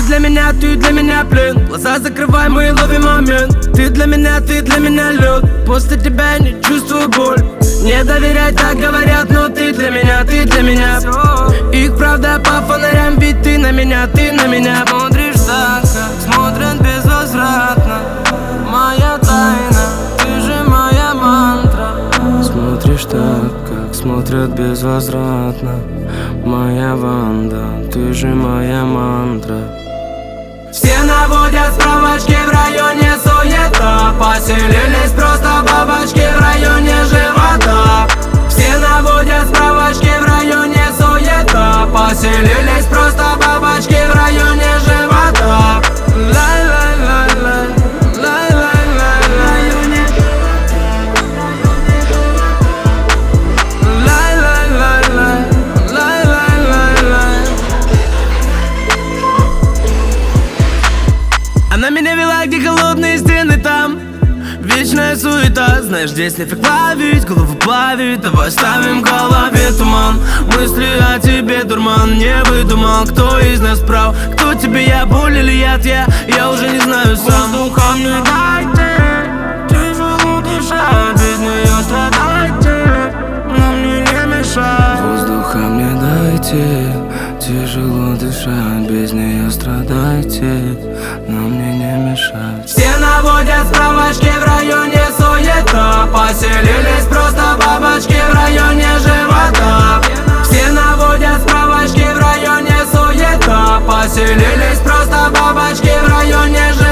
для меня плен. Глаза закрывай, мы ловим момент. Ты для меня лед. После тебя я не чувствую боль. Не доверять, так говорят, но ты для меня Их правда по фонарям, ведь ты на меня Смотришь так, как смотрят безвозвратно. Моя тайна, ты же моя мантра. Смотришь так, как смотрят безвозвратно. Моя Ванда, ты же моя мантра. Все наводят справочки, в районе суета. Поселились просто бабочки в районе живота. Все наводят справочки, в районе суета. Поселились просто бабочки в районе живота. Лай-лай-лай-лай, лай-лай-лай-лай, лай-лай-лай-лай, лай-лай-лай-лай. Она меня вела, где холодные стены, там вечная суета. Знаешь, здесь нефиг ловить, голову плавит. Давай ставим в голове туман. Мысли о тебе дурман. Не выдумал, кто из нас прав. Кто тебе, я, боль или яд, я уже не знаю сам. Воздуха мне дайте, тяжело дышать, без нее страдайте, но мне не мешай. Воздуха мне дайте, тяжело дышать, без нее страдайте, но мне не мешать. Все наводят справочки, в районе суета. Поселились просто бабочки в районе живота. Все наводят справочки, в районе суета. Поселились просто бабочки в районе живота.